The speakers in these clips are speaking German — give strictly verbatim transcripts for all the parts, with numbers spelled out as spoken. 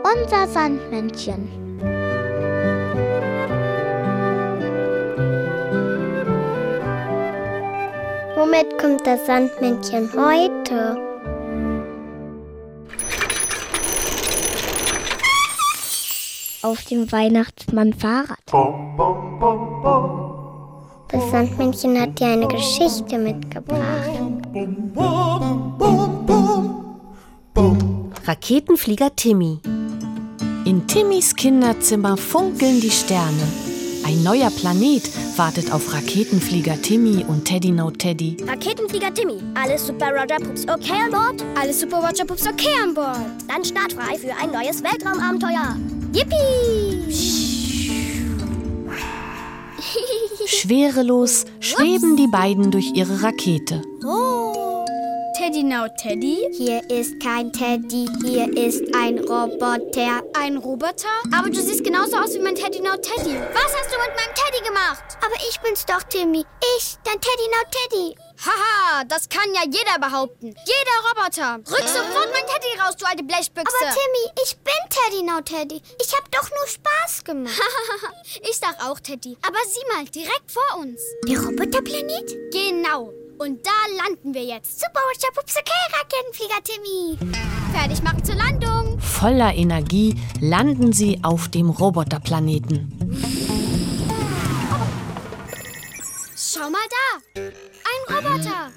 unser Sandmännchen. Womit kommt das Sandmännchen heute? Auf dem Weihnachtsmann-Fahrrad. Das Sandmännchen hat dir eine Geschichte mitgebracht. Raketenflieger Timmy. In Timmys Kinderzimmer funkeln die Sterne. Ein neuer Planet wartet auf Raketenflieger Timmy und Teddy No Teddy. Raketenflieger Timmy, alles super Roger Pups okay an Bord? Alles super Roger Pups okay an Bord. Dann startfrei für ein neues Weltraumabenteuer. Yippie! Schwerelos schweben die beiden durch ihre Rakete. Oh. Teddy No Teddy? Hier ist kein Teddy, hier ist ein Roboter. Ein Roboter? Aber du siehst genauso aus wie mein Teddy No Teddy. Was hast du mit meinem Teddy gemacht? Aber ich bin's doch, Timmy. Ich, dein Teddy No Teddy. Haha, das kann ja jeder behaupten. Jeder Roboter. Rück sofort mein Teddy raus, du alte Blechbüchse. Aber Timmy, ich bin Teddy No Teddy. Ich hab doch nur Spaß gemacht. Ich sag auch Teddy. Aber sieh mal, direkt vor uns. Der Roboterplanet? Genau. Und da landen wir jetzt. Super, Roger Pups, okay, Raketenflieger Timmy. Fertig machen zur Landung. Voller Energie landen sie auf dem Roboterplaneten. Schau mal da. Ein Roboter.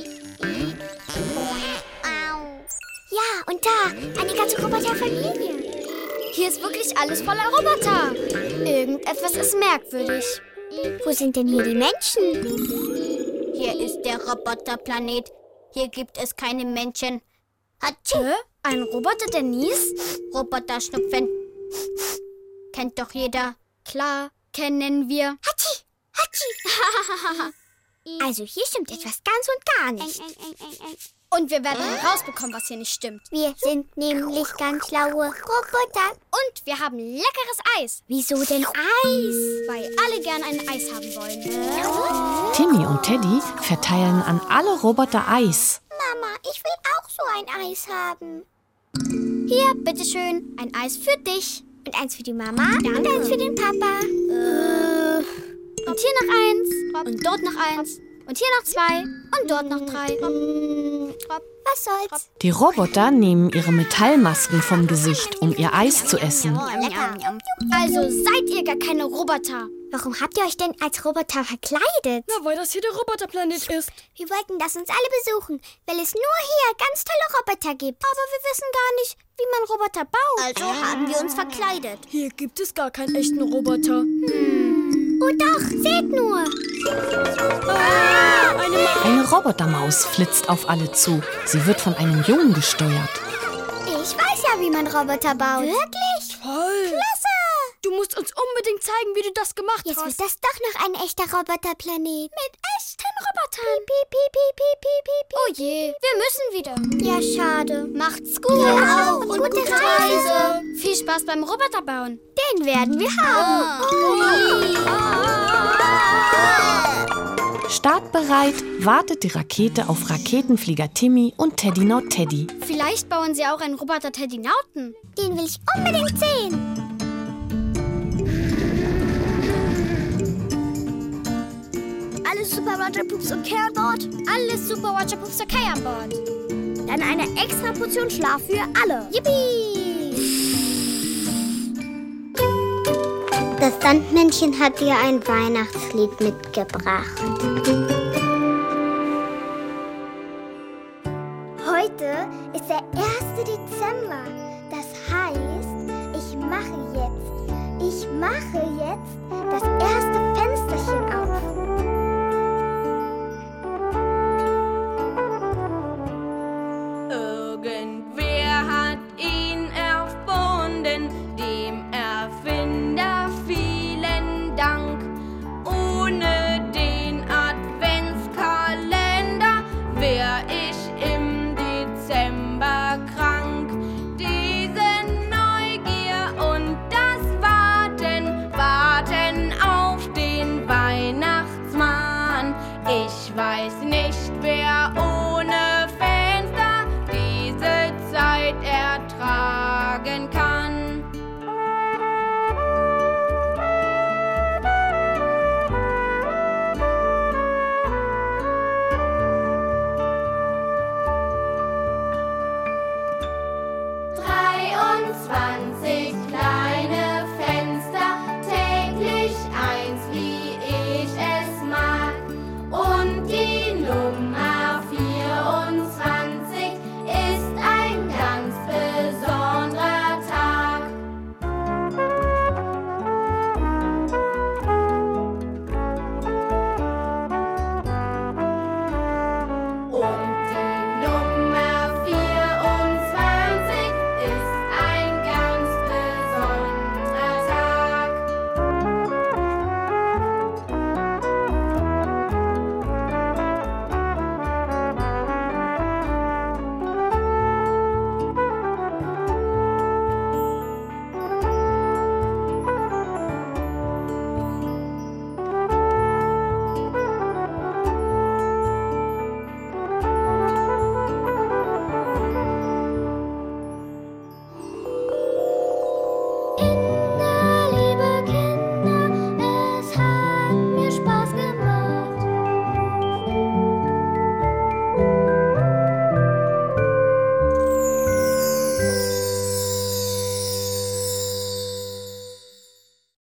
Ja, und da, eine ganze Roboterfamilie. Hier ist wirklich alles voller Roboter. Irgendetwas ist merkwürdig. Wo sind denn hier die Menschen? Hier ist der Roboterplanet. Hier gibt es keine Menschen. Hatschi. Hä? Ein Roboter, der niest? Roboter-Schnupfen. Kennt doch jeder. Klar, kennen wir. Hatschi, Hatschi. Also hier stimmt etwas ganz und gar nicht. Und wir werden herausbekommen, was hier nicht stimmt. Wir sind nämlich ganz schlaue Roboter. Und wir haben leckeres Eis. Wieso denn Eis? Weil alle gern ein Eis haben wollen. Timmy und Teddy verteilen an alle Roboter Eis. Mama, ich will auch so ein Eis haben. Hier, bitteschön, ein Eis für dich. Und eins für die Mama und eins für den Papa. Äh, und hier noch eins. Und dort noch eins. Und hier noch zwei. Und dort noch drei. Was soll's? Die Roboter nehmen ihre Metallmasken vom Gesicht, um ihr Eis zu essen. Also seid ihr gar keine Roboter. Warum habt ihr euch denn als Roboter verkleidet? Na, weil das hier der Roboterplanet ist. Wir wollten das uns alle besuchen, weil es nur hier ganz tolle Roboter gibt. Aber wir wissen gar nicht, wie man Roboter baut. Also haben wir uns verkleidet. Hier gibt es gar keinen echten Roboter. Hm. Oh doch, seht nur. Ah, eine Maus. Eine Robotermaus flitzt auf alle zu. Sie wird von einem Jungen gesteuert. Ich weiß ja, wie man Roboter baut. Wirklich? Toll. Klasse. Du musst uns unbedingt zeigen, wie du das gemacht Jetzt hast. wird das doch noch ein echter Roboterplanet. Mit echten Robotern. Piep, piep, piep, piep, piep, piep, piep. Oh je, wir müssen wieder. Ja, schade. Macht's gut. Ja, auch. Und gute Reise. Viel Spaß beim Roboterbauen. Den werden wir haben. Startbereit wartet die Rakete auf Raketenflieger Timmy und Teddy No Teddy. Vielleicht bauen sie auch einen Roboter Teddy Nauten. Den will ich unbedingt sehen. Alles super Roger Pups okay an Bord? Alles super Roger Pups okay an Bord. Dann eine extra Portion Schlaf für alle. Yippie! Das Sandmännchen hat dir ein Weihnachtslied mitgebracht. Heute ist der erste Dezember. Das heißt, ich mache jetzt, ich mache jetzt das erste Fensterchen